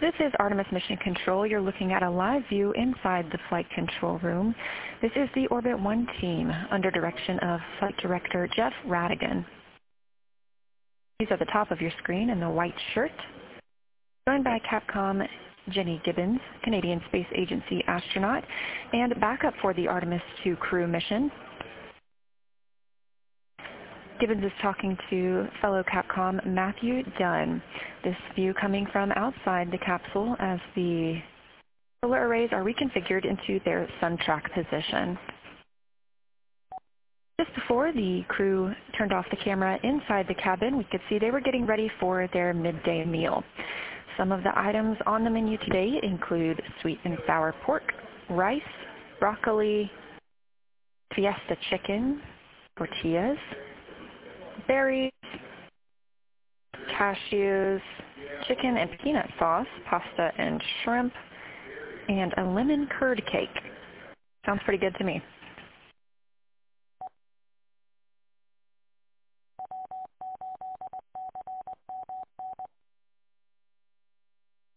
This is Artemis Mission Control. You're looking at a live view inside the flight control room. This is the Orbit 1 team under direction of Flight Director Jeff Radigan. He's at the top of your screen in the white shirt, joined by Capcom Jenny Gibbons, Canadian Space Agency astronaut, and backup for the Artemis II crew mission. Gibbons is talking to fellow Capcom Matthew Dunn. This view coming from outside the capsule as the solar arrays are reconfigured into their sun track position. Just before the crew turned off the camera inside the cabin, we could see they were getting ready for their midday meal. Some of the items on the menu today include sweet and sour pork, rice, broccoli, fiesta chicken, tortillas, berries, cashews, chicken and peanut sauce, pasta and shrimp, and a lemon curd cake. Sounds pretty good to me.